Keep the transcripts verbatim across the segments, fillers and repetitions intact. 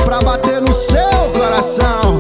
pra bater no seu coração.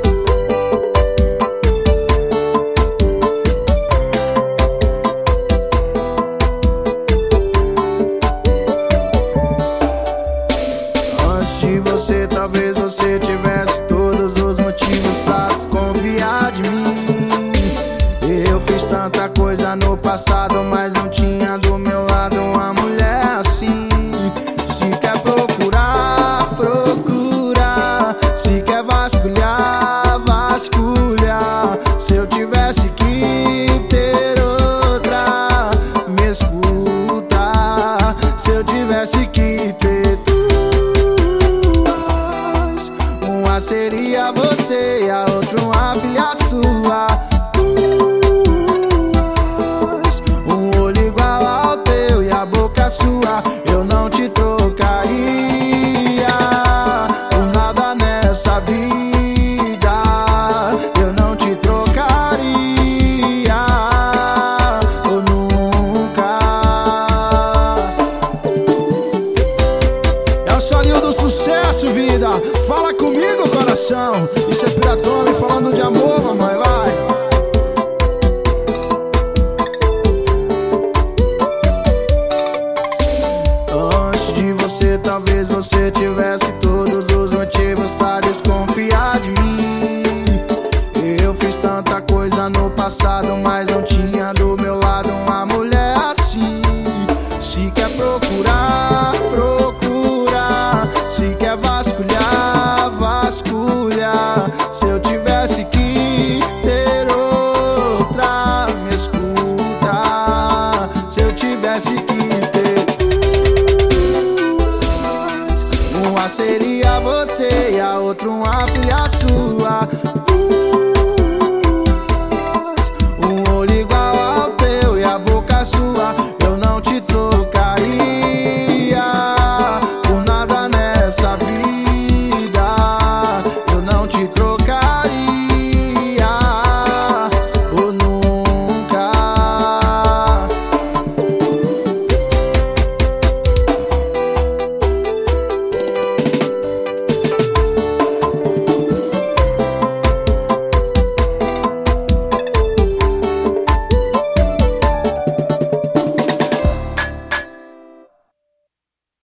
Antes de você, talvez você tivesse todos os motivos pra desconfiar de mim. Eu fiz tanta coisa no passado, mas não tinha do meu lado uma mulher assim. Se quer procurar, procura. Se quer vasculhar, vasculha. Se eu tivesse que ter outra, me escuta. Se eu tivesse que ter duas, uma seria você e a outra uma filha sua. Sua, eu não te trocaria por nada nessa vida. Eu não te trocaria ou nunca. É o solinho do sucesso, vida. Fala comigo, coração. Isso é Piratone falando de amor, mamãe, vai. Talvez você tivesse todos os motivos pra desconfiar de mim. Eu fiz tanta coisa no passado, mas não tinha do meu lado uma mulher assim. Se quer procurar, procura. Se quer vasculhar, vasculha. Se eu tivesse que ter outra, me escuta. Se eu tivesse que uma seria você e a outra uma filha sua.